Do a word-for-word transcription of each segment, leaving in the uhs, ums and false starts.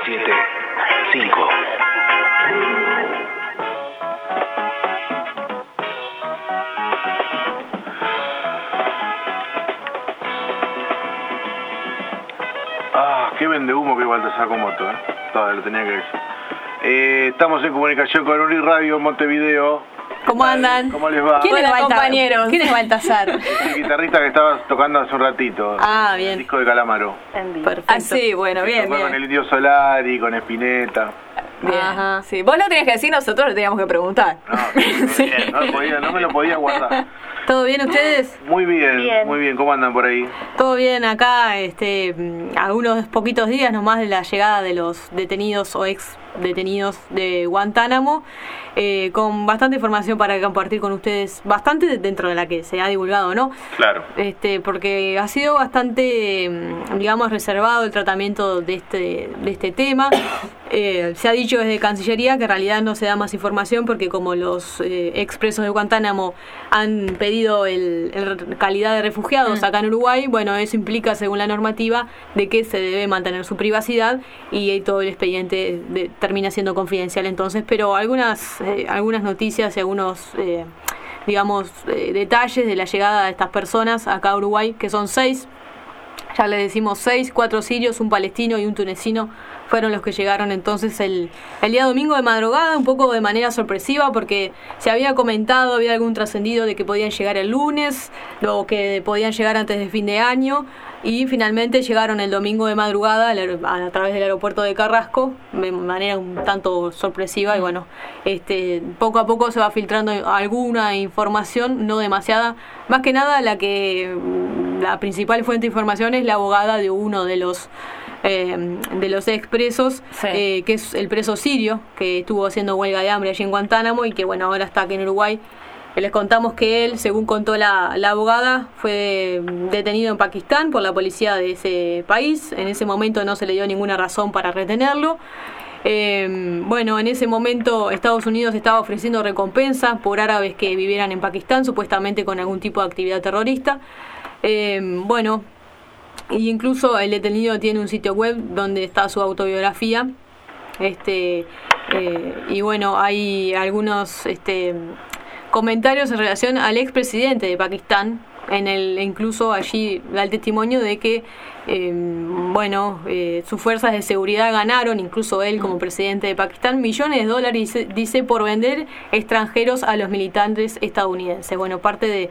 siete, cinco. Ah, qué vende humo que Baltasar con moto, ¿eh? Todavía lo tenía que decir. Eh, estamos en comunicación con Uri Radio Montevideo. ¿Cómo andan? ¿Cómo les va? ¿Quién Hola, es Balta- compañeros. ¿Quién es Baltasar? El guitarrista que estaba tocando hace un ratito. Ah, bien. El disco de Calamaro. Perfecto. Ah, sí, bueno, bien, Tocó con bien. el Indio Solari, con Spinetta. Bien. Ajá. Sí, vos lo tenías que decir, nosotros lo teníamos que preguntar. No, bien, no, podía, no me lo podía guardar. ¿Todo bien ustedes? Muy bien, Bien. muy bien. ¿Cómo andan por ahí? Todo bien acá, este, mm, a unos poquitos días nomás de la llegada de los detenidos o ex detenidos de Guantánamo, eh, con bastante información para compartir con ustedes, bastante dentro de la que se ha divulgado, ¿no? Claro. Este, porque ha sido bastante, mm, digamos, reservado el tratamiento de este, de este tema. Eh, se ha dicho desde Cancillería que en realidad no se da más información porque como los eh, expresos de Guantánamo han pedido el, el calidad de refugiados Mm. acá en Uruguay, bueno, eso implica según la normativa de que se debe mantener su privacidad y todo el expediente de- termina siendo confidencial entonces, pero algunas, eh, algunas noticias y algunos... Eh, digamos, eh, detalles de la llegada de estas personas acá a Uruguay, que son seis, ya le decimos seis, cuatro sirios, un palestino y un tunecino, fueron los que llegaron entonces el, el día domingo de madrugada, un poco de manera sorpresiva, porque se había comentado, había algún trascendido de que podían llegar el lunes, o que podían llegar antes de fin de año, y finalmente llegaron el domingo de madrugada al aer- a, a través del aeropuerto de Carrasco, de manera un tanto sorpresiva, y bueno, este poco a poco se va filtrando alguna información, no demasiada, más que nada la que mm, la principal fuente de información es la abogada de uno de los eh, de los expresos, Sí. eh, que es el preso sirio, que estuvo haciendo huelga de hambre allí en Guantánamo y que bueno, ahora está aquí en Uruguay. Les contamos que él, según contó la, la abogada, fue detenido en Pakistán por la policía de ese país. En ese momento no se le dio ninguna razón para retenerlo. Eh, bueno, en ese momento Estados Unidos estaba ofreciendo recompensa por árabes que vivieran en Pakistán, supuestamente con algún tipo de actividad terrorista. Eh, bueno, y incluso el detenido tiene un sitio web donde está su autobiografía. Este, eh, y bueno, hay algunos... Este, comentarios en relación al expresidente de Pakistán, en el incluso allí da el testimonio de que eh, bueno eh, sus fuerzas de seguridad ganaron, incluso él como presidente de Pakistán, millones de dólares, dice, dice por vender extranjeros a los militantes estadounidenses. Bueno, parte de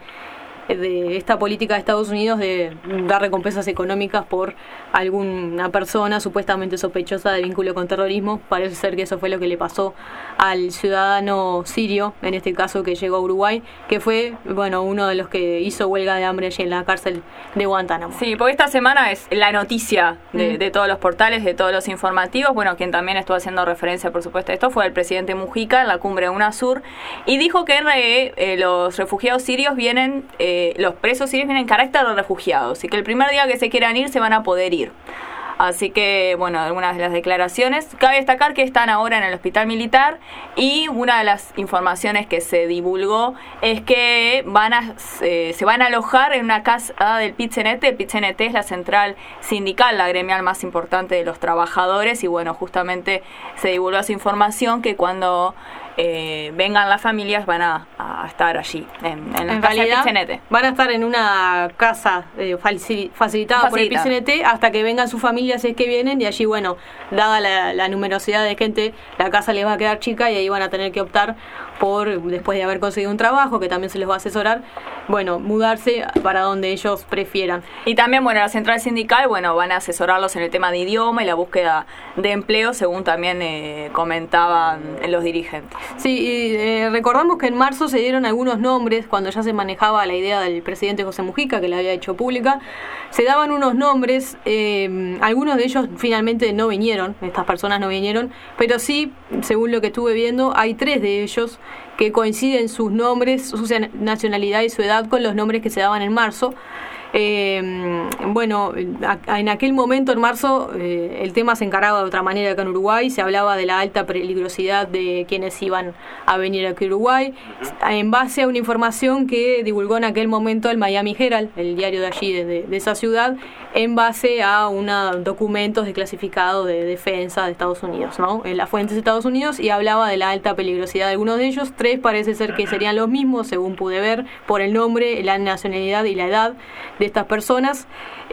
de esta política de Estados Unidos de dar recompensas económicas por alguna persona supuestamente sospechosa de vínculo con terrorismo. Parece ser que eso fue lo que le pasó al ciudadano sirio, en este caso que llegó a Uruguay, que fue bueno uno de los que hizo huelga de hambre allí en la cárcel de Guantánamo. Sí, porque esta semana es la noticia de, Mm. de todos los portales, de todos los informativos. Bueno, quien también estuvo haciendo referencia, por supuesto, a esto fue el presidente Mujica en la cumbre de UNASUR, y dijo que eh, eh, los refugiados sirios vienen, eh, los presos sirios vienen en carácter de refugiados, y que el primer día que se quieran ir se van a poder ir. Así que, bueno, algunas de las declaraciones. Cabe destacar que están ahora en el hospital militar, y una de las informaciones que se divulgó es que van a eh, se van a alojar en una casa del Pit-C N T. El Pit-C N T es la central sindical, la gremial más importante de los trabajadores, y bueno, justamente se divulgó esa información que cuando eh, vengan las familias van a, a estar allí, en, en la En casa del realidad Pit-C N T. van a estar en una casa eh, faci- facilitada por el Facilita. P C N T hasta que vengan sus familias, si es que vienen, y allí, bueno, dada la, la numerosidad de gente, la casa les va a quedar chica y ahí van a tener que optar por, después de haber conseguido un trabajo, que también se les va a asesorar, bueno, mudarse para donde ellos prefieran. Y también, bueno, la central sindical, bueno, van a asesorarlos en el tema de idioma y la búsqueda de empleo, según también eh, comentaban los dirigentes. Sí, y, eh, recordamos que en marzo se dieron algunos nombres, cuando ya se manejaba la idea del presidente José Mujica, que la había hecho pública, se daban unos nombres, eh, algunos de ellos finalmente no vinieron, estas personas no vinieron, pero sí, según lo que estuve viendo, hay tres de ellos que coinciden sus nombres, su nacionalidad y su edad con los nombres que se daban en marzo. Eh, bueno, a, en aquel momento, en marzo, eh, el tema se encaraba de otra manera acá en Uruguay. Se hablaba de la alta peligrosidad de quienes iban a venir aquí a Uruguay, en base a una información que divulgó en aquel momento el Miami Herald, el diario de allí, de, de, de esa ciudad, en base a unos documentos desclasificados de defensa de Estados Unidos, ¿no? En las fuentes de Estados Unidos, y hablaba de la alta peligrosidad de algunos de ellos. Tres parece ser que serían los mismos, según pude ver, por el nombre, la nacionalidad y la edad de estas personas.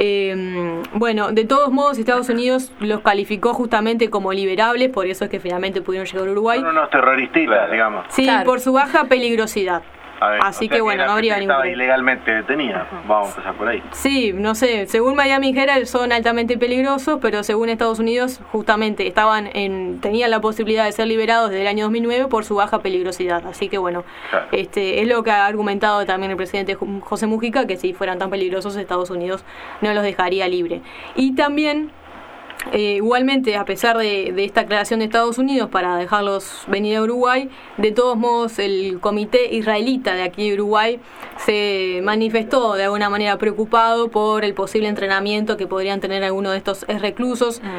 Eh, bueno, de todos modos, Estados Unidos los calificó justamente como liberables, por eso es que finalmente pudieron llegar a Uruguay. Son unos terroristas, digamos. Sí, claro. por su baja peligrosidad. Ver, Así o sea que bueno, que no habría ningún estaba problema. ilegalmente detenida. Vamos a empezar por ahí. Sí, no sé, según Miami Herald son altamente peligrosos, pero según Estados Unidos justamente estaban en tenían la posibilidad de ser liberados desde el año dos mil nueve por su baja peligrosidad. Así que bueno, claro. este es lo que ha argumentado también el presidente José Mujica, que si fueran tan peligrosos Estados Unidos no los dejaría libre. Y también Eh, igualmente, a pesar de, de esta aclaración de Estados Unidos para dejarlos venir a Uruguay, de todos modos el comité israelita de aquí de Uruguay se manifestó de alguna manera preocupado por el posible entrenamiento que podrían tener algunos de estos reclusos. Mm.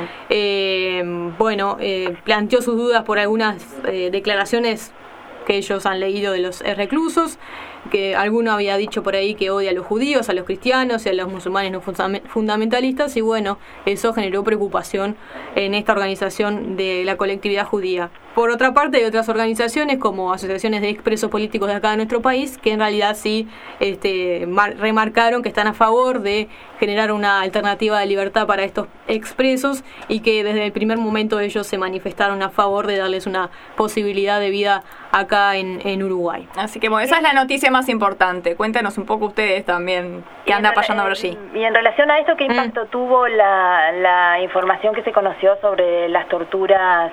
Eh, bueno, eh, planteó sus dudas por algunas eh, declaraciones que ellos han leído de los reclusos, que alguno había dicho por ahí que odia a los judíos, a los cristianos y a los musulmanes no fundamentalistas, y bueno, eso generó preocupación en esta organización de la colectividad judía. Por otra parte, hay otras organizaciones como asociaciones de expresos políticos de acá de nuestro país que en realidad sí este, mar- remarcaron que están a favor de generar una alternativa de libertad para estos expresos, y que desde el primer momento ellos se manifestaron a favor de darles una posibilidad de vida acá en, en Uruguay. Así que bueno, esa es la noticia más importante. Cuéntenos un poco ustedes también qué anda pasando por allí. Y en relación a esto, ¿qué impacto mm. tuvo la, la información que se conoció sobre las torturas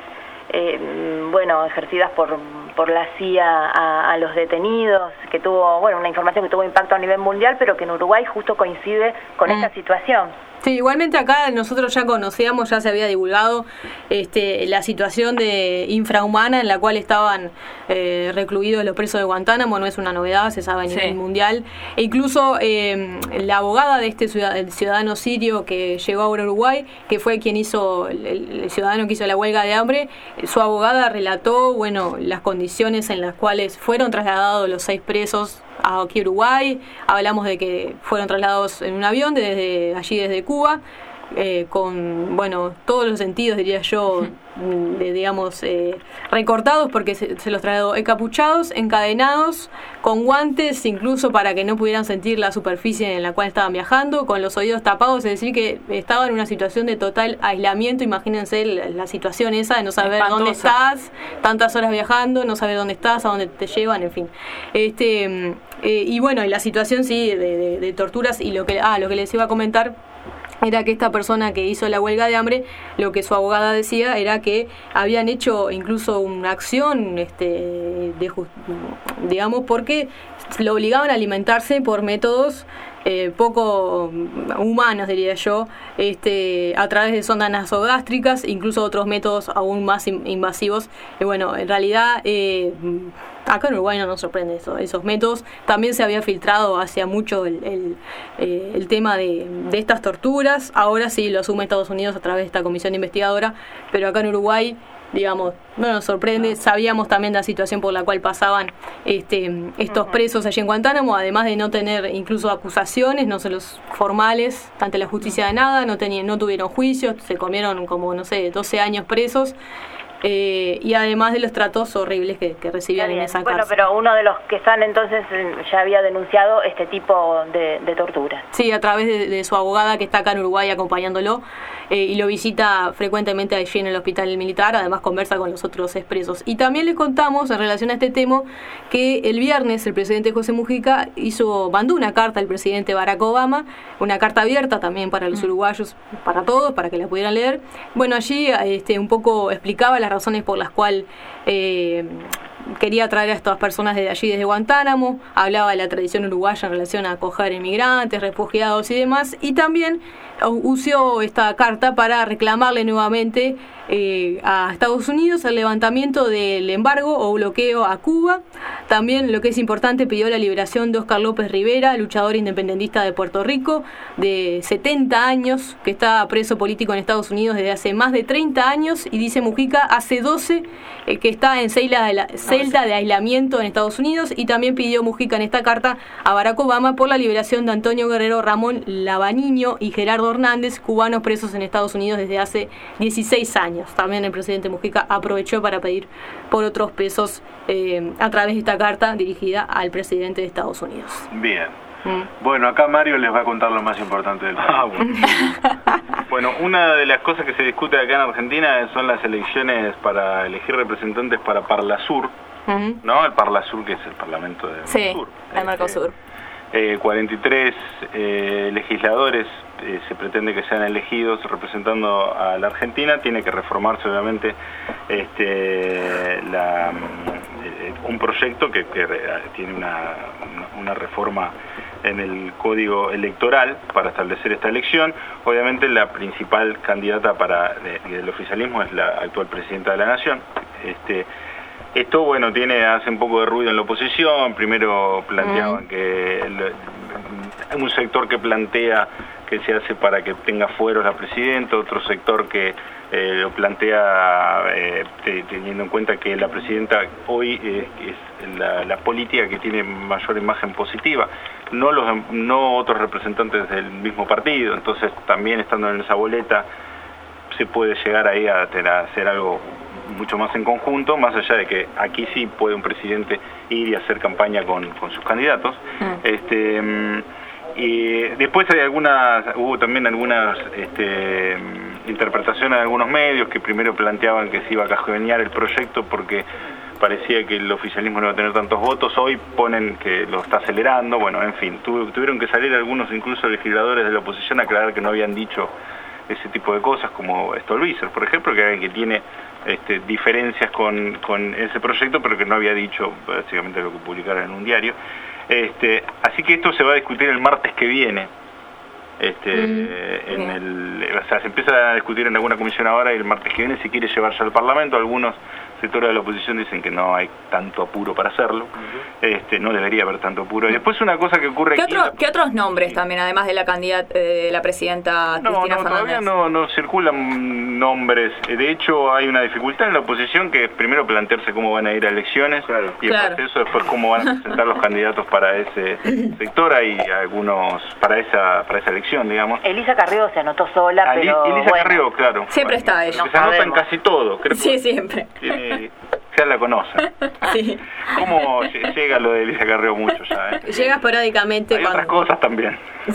eh, bueno, ejercidas por, por la C I A a, a los detenidos, que tuvo, bueno, una información que tuvo impacto a nivel mundial, pero que en Uruguay justo coincide con mm. esta situación? Sí, igualmente acá nosotros ya conocíamos, ya se había divulgado este, la situación de infrahumana en la cual estaban eh, recluidos los presos de Guantánamo. No es una novedad, se sabe a nivel sí. mundial. E incluso eh, la abogada de este ciudadano, ciudadano sirio que llegó ahora a Uruguay, que fue quien hizo, el, el ciudadano que hizo la huelga de hambre, su abogada relató, bueno, las condiciones en las cuales fueron trasladados los seis presos aquí a Uruguay. Hablamos de que fueron trasladados en un avión desde allí, desde Cuba, eh, con, bueno, todos los sentidos, diría yo, de, digamos, eh, recortados, porque se, se los trasladó encapuchados, encadenados, con guantes, incluso para que no pudieran sentir la superficie en la cual estaban viajando, con los oídos tapados, es decir, que estaban en una situación de total aislamiento. Imagínense la, la situación esa de no saber Espantosa. dónde estás, tantas horas viajando, no saber dónde estás, a dónde te llevan, en fin. Este, eh, y bueno, y la situación sí, de, de, de torturas, y lo que, ah, lo que les iba a comentar era que esta persona que hizo la huelga de hambre, lo que su abogada decía era que habían hecho incluso una acción, este, de, digamos, porque lo obligaban a alimentarse por métodos eh, poco humanos, diría yo, este, a través de sondas nasogástricas, incluso otros métodos aún más invasivos. Y bueno, en realidad eh, acá en Uruguay no nos sorprende eso, esos métodos. También se había filtrado hacia mucho el, el, eh, el tema de, de estas torturas. Ahora sí lo asume Estados Unidos a través de esta comisión investigadora, pero acá en Uruguay, digamos, no nos sorprende. Sabíamos también la situación por la cual pasaban este, estos presos allí en Guantánamo, además de no tener incluso acusaciones, no son los formales ante la justicia de nada, no tenían, no tuvieron juicios, se comieron como, no sé, doce años presos. Eh, y además de los tratos horribles que, que recibían en esa cárcel. Bueno, pero uno de los que están entonces ya había denunciado este tipo de, de tortura. Sí, a través de, de su abogada, que está acá en Uruguay acompañándolo, eh, y lo visita frecuentemente allí en el hospital militar. Además conversa con los otros expresos. Y también les contamos en relación a este tema que el viernes el presidente José Mujica hizo, mandó una carta al presidente Barack Obama, una carta abierta también para los uruguayos, para todos, para que la pudieran leer. Bueno, allí este, un poco explicaba las razones por las cuales eh, quería traer a estas personas desde allí, desde Guantánamo. Hablaba de la tradición uruguaya en relación a acoger inmigrantes, refugiados y demás, y también usó esta carta para reclamarle nuevamente eh, a Estados Unidos el levantamiento del embargo o bloqueo a Cuba. También, lo que es importante, pidió la liberación de Óscar López Rivera, luchador independentista de Puerto Rico, de setenta años, que está preso político en Estados Unidos desde hace más de treinta años, y dice Mujica, hace doce eh, que está en celda de, la, celda de aislamiento en Estados Unidos. Y también pidió Mujica en esta carta a Barack Obama por la liberación de Antonio Guerrero, Ramón Lavaniño y Gerardo Hernández, cubanos presos en Estados Unidos desde hace dieciséis años. También el presidente Mujica aprovechó para pedir por otros pesos eh, a través de esta carta dirigida al presidente de Estados Unidos. Bien. Mm. Bueno, acá Mario les va a contar lo más importante del ah, bueno. Bueno, una de las cosas que se discute acá en Argentina son las elecciones para elegir representantes para Parlasur, uh-huh. ¿no? El Parlasur, que es el Parlamento del sí, Mercosur. el Mercosur. Eh, cuarenta y tres eh, legisladores eh, se pretende que sean elegidos representando a la Argentina. Tiene que reformarse obviamente este, la, eh, un proyecto que, que tiene una, una reforma en el código electoral para establecer esta elección. Obviamente la principal candidata para de, del oficialismo es la actual presidenta de la Nación. Este, Esto, bueno, tiene hace un poco de ruido en la oposición. Primero planteaban mm. que el, un sector que plantea que se hace para que tenga fueros la presidenta, otro sector que eh, lo plantea eh, te, teniendo en cuenta que la presidenta hoy eh, es la, la política que tiene mayor imagen positiva, no los no otros representantes del mismo partido. Entonces, también estando en esa boleta, se puede llegar ahí a, a hacer algo mucho más en conjunto, más allá de que aquí sí puede un presidente ir y hacer campaña con, con sus candidatos. Mm. Este, y después hay algunas, hubo también algunas este, interpretaciones de algunos medios que primero planteaban que se iba a cajonear el proyecto porque parecía que el oficialismo no iba a tener tantos votos. Hoy ponen que lo está acelerando. Bueno, en fin, tu, tuvieron que salir algunos, incluso legisladores de la oposición, a aclarar que no habían dicho ese tipo de cosas, como Stolbizer, por ejemplo, que, que tiene este, diferencias con, con ese proyecto, pero que no había dicho básicamente lo que publicaron en un diario. Este, así que esto se va a discutir el martes que viene. Este, mm, en el, o sea, se empieza a discutir en alguna comisión ahora y el martes que viene se quiere llevar ya al Parlamento. Algunos sectores de la oposición dicen que no hay tanto apuro para hacerlo. Uh-huh. Este, no debería haber tanto apuro. Y después una cosa que ocurre ¿Qué, aquí, otro, ¿qué otros nombres también, además de la candidata, eh, de la presidenta no, Cristina no, Fernández? Todavía no, no circulan nombres. De hecho, hay una dificultad en la oposición, que es primero plantearse cómo van a ir a elecciones, claro. y claro. en eso después cómo van a presentar los candidatos para ese sector. Hay algunos para esa para esa elección, digamos. Elisa Carrió se anotó sola, Ali, pero Elisa bueno. Carrió, claro. Siempre bueno, está ella. Se anota en casi todo. Creo sí, que siempre. Tiene, ya la conocen. Sí. ¿Cómo llega lo de Elisa Carrió mucho ya? ¿eh? Llega esporádicamente. Hay cuando... otras cosas también.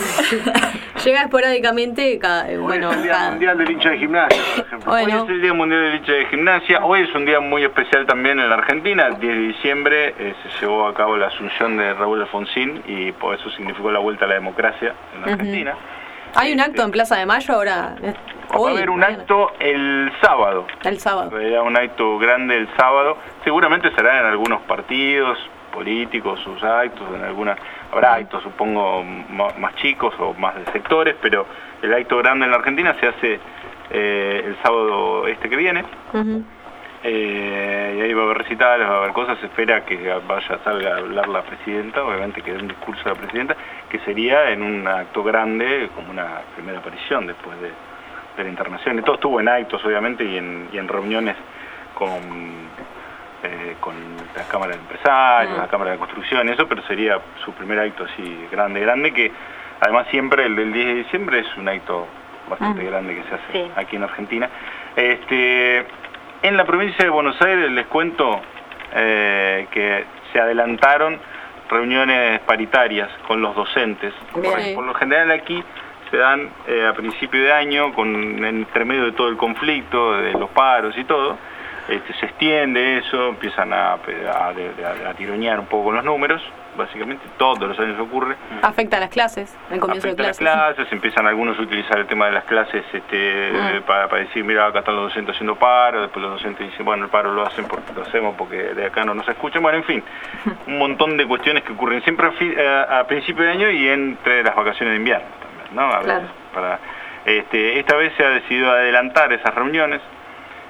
Llega esporádicamente, cada, bueno, es el Día cada... Mundial del Hincha de Gimnasia, por ejemplo. Bueno. Hoy es el Día Mundial del Hincha de Gimnasia. Hoy es un día muy especial también en la Argentina. El diez de diciembre eh, se llevó a cabo la asunción de Raúl Alfonsín y por eso significó la vuelta a la democracia en la uh-huh. Argentina. Hay un acto en Plaza de Mayo ahora. Hoy, va a haber un mañana. acto el sábado. El sábado. Habrá un acto grande el sábado. Seguramente será en algunos partidos políticos, sus actos, en algunas habrá actos, supongo, más chicos o más de sectores, pero el acto grande en la Argentina se hace eh, el sábado este que viene. Uh-huh. Eh, y ahí va a haber recitales, va a haber cosas. Se espera que vaya, salga a hablar la presidenta, obviamente que dé un discurso de la presidenta, que sería en un acto grande, como una primera aparición después de, de la internación. Y todo estuvo en actos, obviamente, y en, y en reuniones con, eh, con la Cámara de Empresarios, uh-huh. la Cámara de Construcción, eso, pero sería su primer acto así grande, grande, que además siempre el del diez de diciembre es un acto bastante uh-huh. grande que se hace sí. aquí en Argentina. Este... En la provincia de Buenos Aires les cuento eh, que se adelantaron reuniones paritarias con los docentes. Por, por lo general aquí se dan eh, a principio de año, con entre medio de todo el conflicto, de los paros y todo. Este, se extiende eso, empiezan a, a, a, a tironear un poco con los números. Básicamente todos los años ocurre. Afecta a las clases, el comienzo Afecta de clases. a las clases, empiezan algunos a utilizar el tema de las clases este, mm. para, para decir, mira, acá están los docentes haciendo paro, después los docentes dicen, bueno, el paro lo hacen porque lo hacemos porque de acá no nos escuchan. Bueno, en fin, un montón de cuestiones que ocurren siempre a, a principio de año y entre las vacaciones de invierno también, ¿no? A claro. veces, para, este, esta vez se ha decidido adelantar esas reuniones.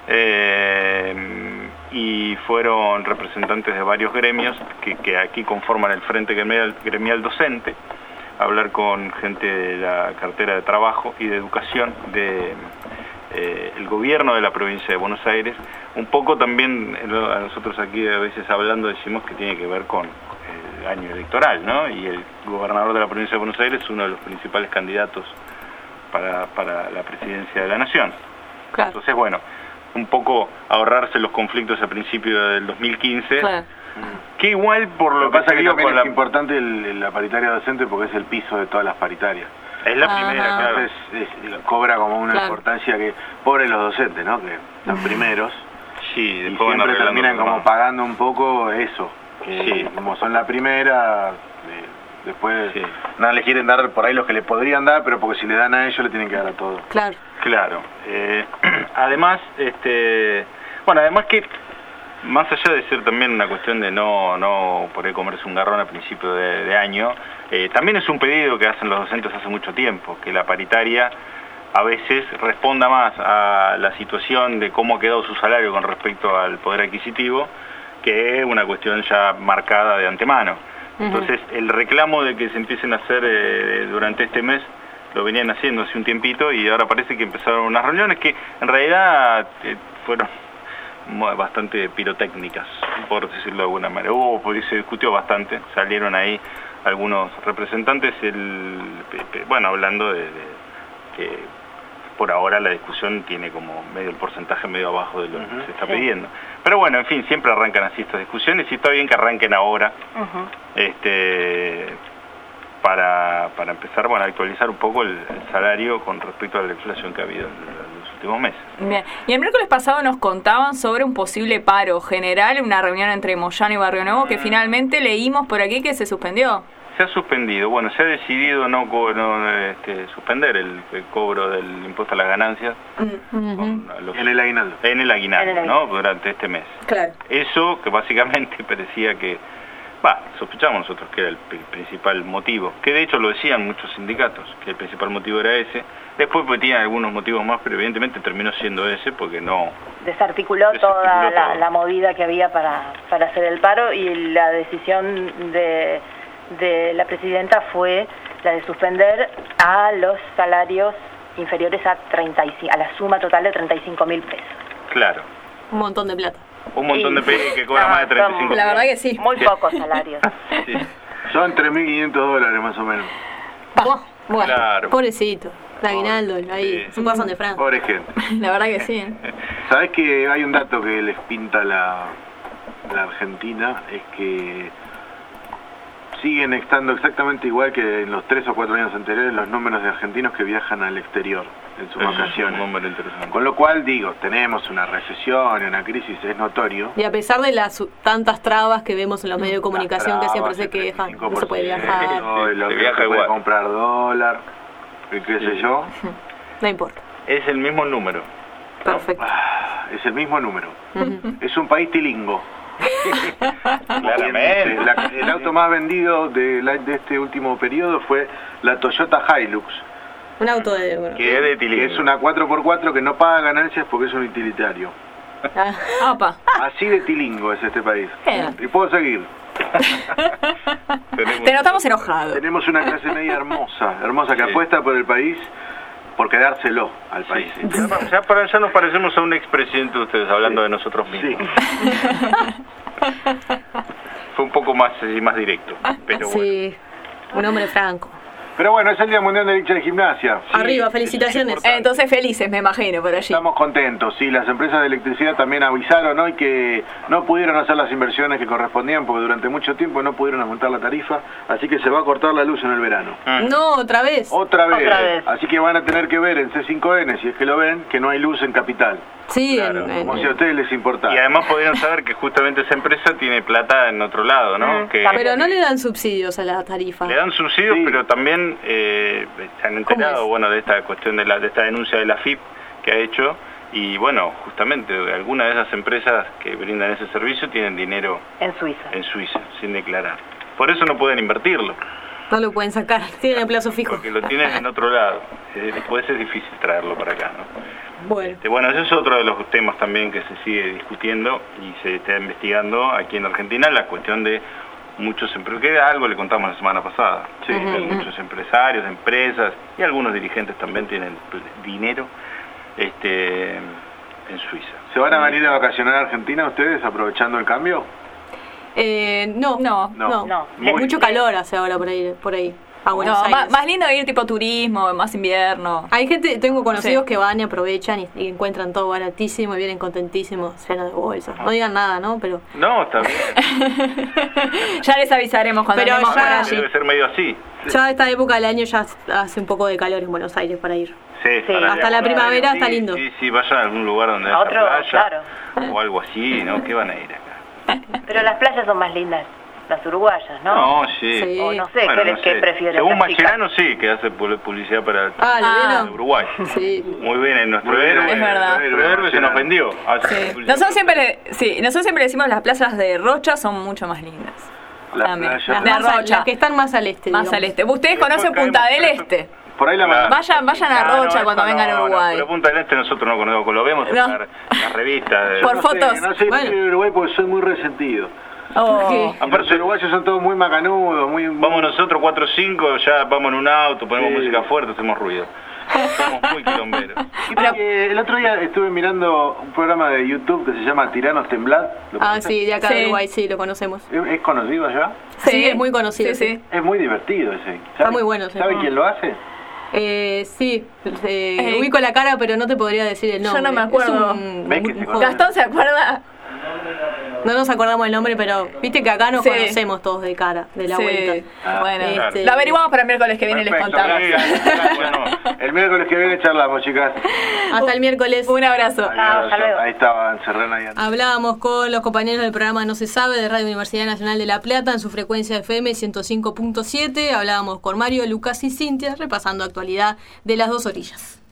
Eh, y fueron representantes de varios gremios que, que aquí conforman el Frente Gremial, Gremial Docente, a hablar con gente de la cartera de Trabajo y de Educación de eh, el gobierno de la provincia de Buenos Aires. Un poco también a nosotros aquí a veces hablando decimos que tiene que ver con el año electoral, ¿no? Y el gobernador de la provincia de Buenos Aires es uno de los principales candidatos para, para la presidencia de la Nación. Claro. Entonces, bueno, un poco ahorrarse los conflictos a principios del dos mil quince, Claro. que igual por lo, Lo que que pasa se es que dio también con es la... importante el- la paritaria docente porque es el piso de todas las paritarias. Es la Ajá. primera, claro. Entonces es- cobra como una Claro. importancia que, pobres los docentes, ¿no? Que están primeros Sí, y después van siempre arreglando terminan los como demás. pagando un poco eso. Que Sí. como son la primera, eh, después Sí. nada le quieren dar por ahí los que le podrían dar, pero porque si le dan a ellos le tienen que dar a todos. Claro. Claro. Eh, además, este, bueno, además que más allá de ser también una cuestión de no, no por ahí comerse un garrón a principio de, de año, eh, también es un pedido que hacen los docentes hace mucho tiempo, que la paritaria a veces responda más a la situación de cómo ha quedado su salario con respecto al poder adquisitivo, que una cuestión ya marcada de antemano. Entonces, el reclamo de que se empiecen a hacer eh, durante este mes, lo venían haciendo hace un tiempito y ahora parece que empezaron unas reuniones que en realidad eh, fueron mu- bastante pirotécnicas, por decirlo de alguna manera. Hubo, porque se discutió bastante, salieron ahí algunos representantes, el, pe- pe- bueno, hablando de, de que por ahora la discusión tiene como medio el porcentaje medio abajo de lo Ujú. que se está Sí. pidiendo. Pero bueno, en fin, siempre arrancan así estas discusiones y está bien que arranquen ahora, Ujú. este para, para empezar, bueno, a actualizar un poco el, el salario con respecto a la inflación que ha habido en, en los últimos meses. Bien. Y el miércoles pasado nos contaban sobre un posible paro general, una reunión entre Moyano y Barrio Nuevo, que finalmente leímos por aquí que se suspendió. Se ha suspendido, bueno, se ha decidido no, co- no este, suspender el, el cobro del impuesto a las ganancias Ujú. con los- En el aguinaldo. en el aguinaldo, En el ¿no? aguinaldo. Durante este mes. Claro. Eso que básicamente parecía que, va, sospechamos nosotros que era el pri- principal motivo, que de hecho lo decían muchos sindicatos, que el principal motivo era ese. Después pues tenían algunos motivos más, pero evidentemente terminó siendo ese porque no... Desarticuló, Desarticuló toda la, todo. la movida que había para, para hacer el paro y la decisión de, de la presidenta fue la de suspender a los salarios inferiores a treinta y cinco, a la suma total de treinta y cinco mil pesos. Claro, Un montón de plata. un montón de Y- pesos que cobran No, más de treinta y cinco. son La verdad que sí. Muy Sí. pocos salarios. Sí. Son tres mil quinientos dólares más o menos. Buah, bueno, Claro. pobrecito. El aguinaldo, ahí, Sí. se pasan de Francia. Pobre gente. La verdad que sí. ¿Sabés que hay un dato que les pinta la, la Argentina? Es que siguen estando exactamente igual que en los tres o cuatro años anteriores los números de argentinos que viajan al exterior en sus Eso es un vacaciones. número interesante. Con lo cual, digo, tenemos una recesión y una crisis, es notorio. Y a pesar de las tantas trabas que vemos en los medios de comunicación que siempre se Trabas, quejan, el no se puede viajar, treinta y cinco por ciento, lo Se que viaja no se puede igual. comprar dólar, y qué sé Sí. yo. no importa. Es el mismo número. Perfecto. Ah, es el mismo número. Ujú. Es un país tilingo. Claramente. La- el auto más vendido de, la- de este último periodo fue la Toyota Hilux, Un auto de... bueno. Que es de que tilingo. es una cuatro por cuatro que no paga ganancias porque es un utilitario. Ah, Opa. Así de tilingo es este país. Bien. Y puedo seguir. Tenemos- Te notamos enojado. Tenemos una clase media hermosa, hermosa que Sí. apuesta por el país, por quedárselo al país. Sí, sí. Ya, ya para ya nos parecemos a un expresidente de ustedes, hablando de nosotros Sí. mismos. Fue un poco más, eh, más directo, pero bueno. sí, un hombre franco. Pero bueno, es el Día Mundial del Hincha de Gimnasia. Arriba, felicitaciones. Eh, Entonces felices, me imagino, por allí. Estamos contentos, sí, las empresas de electricidad también avisaron hoy que no pudieron hacer las inversiones que correspondían porque durante mucho tiempo no pudieron aumentar la tarifa, así que se va a cortar la luz en el verano. Mm. No, otra vez. Otra vez. Otra vez. Así que van a tener que ver en C cinco N, si es que lo ven, que no hay luz en Capital, Sí, Claro, en- en- como si a ustedes les importara. Y además podrían saber que justamente esa empresa tiene plata en otro lado, ¿no? Mm, que pero no le dan subsidios a la tarifa. le dan subsidios, Sí. pero también eh, se han enterado, es? bueno, de esta cuestión de la de esta denuncia de la F I P que ha hecho y bueno, justamente algunas de esas empresas que brindan ese servicio tienen dinero En Suiza. en Suiza sin declarar. Por eso no pueden invertirlo, No lo pueden sacar, tienen el plazo fijo. porque lo tienen en otro lado. Eh, Después es difícil traerlo para acá, ¿no? Bueno. Este, bueno, ese es otro de los temas también que se sigue discutiendo y se está investigando aquí en Argentina, la cuestión de muchos empresarios, que algo le contamos la semana pasada, sí, uh-huh. que muchos empresarios, empresas y algunos dirigentes también tienen dinero este, en Suiza. ¿Se van a venir a vacacionar a Argentina ustedes aprovechando el cambio? Eh, no, no, no, no. no. Mucho calor hace ahora por ahí, por ahí. A Buenos no, Aires. Más, más lindo ir tipo turismo, más invierno. Hay gente, tengo conocidos sí. que van y aprovechan y, y encuentran todo baratísimo y vienen contentísimos, llenos de bolsas. No digan nada, ¿no? Pero no, está bien. Ya les avisaremos cuando Pero andemos ya, por allí. Debe ser medio así. Ya a esta época del año ya hace un poco de calor en Buenos Aires para ir. Sí, sí. Hasta la primavera sí, está lindo. Sí, sí, vayan a algún lugar donde haya otro, playa claro. o algo así, ¿no? ¿Qué van a ir acá? Pero las playas son más lindas. Las uruguayas, ¿no? No, sí. sí. O no sé, bueno, ¿qué, no ¿qué sé. prefieren? Según Mascherano, sí, que hace publicidad para ah, ah. el Uruguay. Sí. Muy bien, en nuestro Muy bien, héroe, es verdad. nuestro héroe se nos vendió. Sí. Nosotros siempre, le, sí, nosotros siempre decimos las playas de Rocha son mucho más lindas. Las También. playas Las de de Rocha. Las que están más al este. Más digamos. al este. Ustedes Después conocen Punta del caemos, Este. Por ahí la Claro. Vayan, vayan a Ah, Rocha no, cuando no, vengan a no, Uruguay. pero Punta del Este nosotros no conocemos, lo vemos en No. la, la revista. De, Por no fotos. Sé, no sé, Bueno. no sé Uruguay porque soy muy resentido. Oh. Y los uruguayos son todos muy macanudos, muy... Vamos nosotros cuatro o cinco, ya vamos en un auto, ponemos Sí. música fuerte, hacemos ruido. Somos muy quilomberos. Pero, eh, el otro día estuve mirando un programa de YouTube que se llama Tiranos Temblad. ¿Lo Ah, conoces? sí, de acá Sí. de Uruguay, sí, lo conocemos. ¿Es, es conocido allá? Sí, es muy conocido. Sí, sí. Es muy divertido ese. ¿Sabe, Está muy bueno, sí. ¿Sabe quién lo hace? Eh, sí, eh, Eh, ubico la cara, pero no te podría decir el nombre. Yo no me acuerdo. Es un- ¿Ves que un se joven. Gastón se acuerda. No nos acordamos el nombre, pero viste que acá nos Sí. conocemos todos de cara, de la Sí. vuelta. Ah, Bueno, este- lo averiguamos para el miércoles que viene y les Perfecto, contamos. gracias. Bueno, El miércoles que viene charlamos, chicas. Hasta el miércoles. Un abrazo. Ah, hasta luego. Ahí estaban, Serrana y Andrés. Hablábamos con los compañeros del programa No se sabe de Radio Universidad Nacional de La Plata en su frecuencia F M ciento cinco punto siete. Hablábamos con Mario, Lucas y Cintia repasando actualidad de las dos orillas.